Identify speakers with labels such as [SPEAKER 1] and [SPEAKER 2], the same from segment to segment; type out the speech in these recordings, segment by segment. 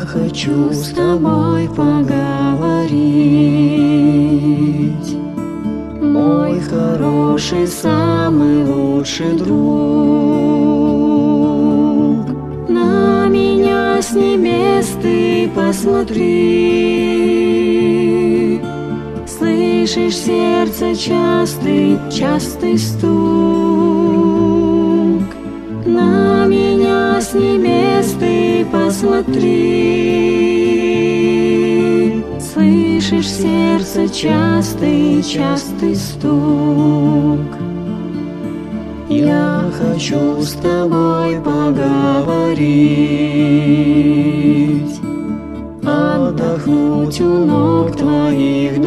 [SPEAKER 1] хочу с тобой поговорить, мой хороший, самый лучший друг. На меня с небес ты посмотри, слышишь сердце частый, частый стук. На меня с небес ты посмотри, слышишь сердце частый, частый стук. Я хочу с тобой поговорить, отдохнуть у ног твоих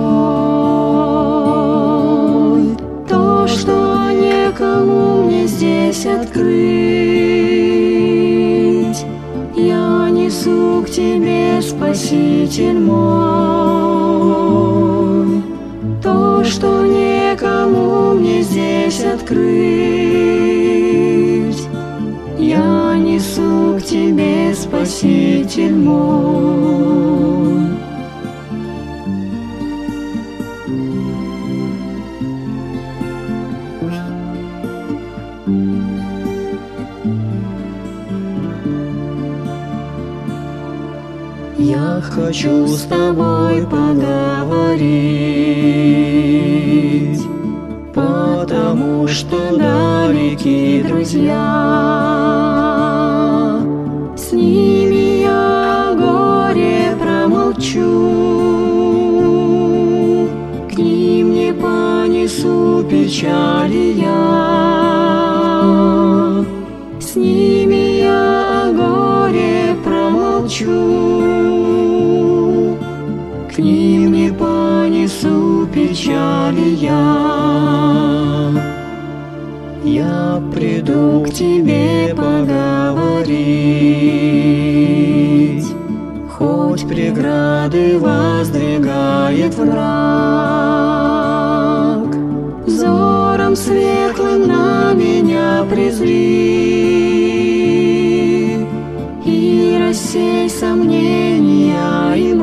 [SPEAKER 1] душой. То, что некому мне здесь открыть, я несу к тебе, Спаситель мой. То, что некому мне здесь открыть, я несу к тебе, Спаситель мой. Я хочу с тобой поговорить, потому что далеки друзья. С ними я о горе промолчу, к ним не понесу печали я. С ними я о горе промолчу, к ним не понесу печали я. Я приду к тебе поговорить, хоть преграды воздвигает враг. Взором светлым на меня презри и рассей сомнения и